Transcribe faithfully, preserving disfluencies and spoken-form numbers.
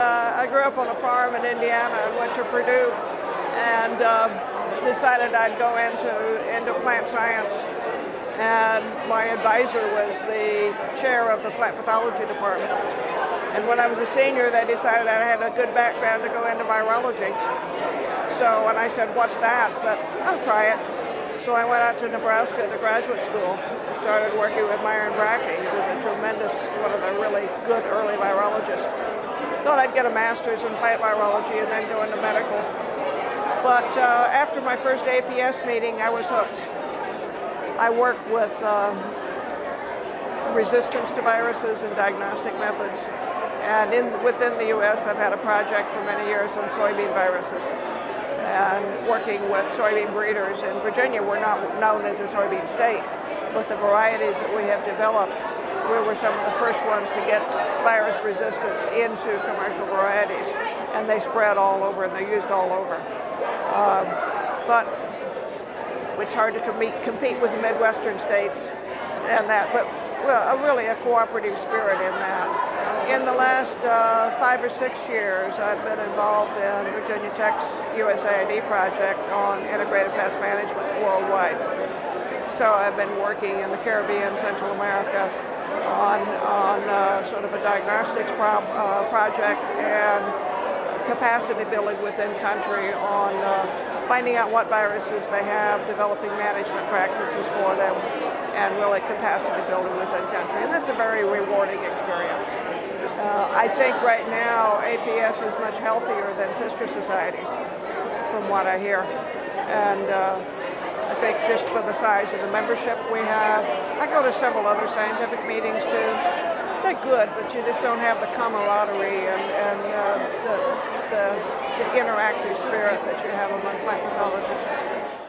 Uh, I grew up on a farm in Indiana and went to Purdue and uh, decided I'd go into, into plant science. And my advisor was the chair of the plant pathology department. And when I was a senior, they decided I had a good background to go into virology. So, and I said, what's that? But I'll try it. So I went out to Nebraska to graduate school and started working with Myron Brackey, who was a tremendous, one of the really good early virologists. Thought I'd get a master's in plant virology and then go into medical. But uh, after my first A P S meeting, I was hooked. I work with um, resistance to viruses and diagnostic methods. And in, within the U S, I've had a project for many years on soybean viruses. And working with soybean breeders in Virginia, we're not known as a soybean state, but the varieties that we have developed, we were some of the first ones to get virus resistance into commercial varieties, and they spread all over and they're used all over. Um, but it's hard to compete, compete with the Midwestern states and that, but well, a really a cooperative spirit in that. In the last uh, five or six years, I've been involved in Virginia Tech's U S A I D project on integrated pest management worldwide. So I've been working in the Caribbean, Central America on, on uh, sort of a diagnostics pro uh, project and capacity building within country on uh, finding out what viruses they have, developing management practices for them, and really capacity building within country. And that's a very rewarding experience. Uh, I think right now A P S is much healthier than sister societies, from what I hear. And uh, I think just for the size of the membership we have, I go to several other scientific meetings too. They're good, but you just don't have the camaraderie and, and uh, the, the, the interactive spirit that you have among plant pathologists.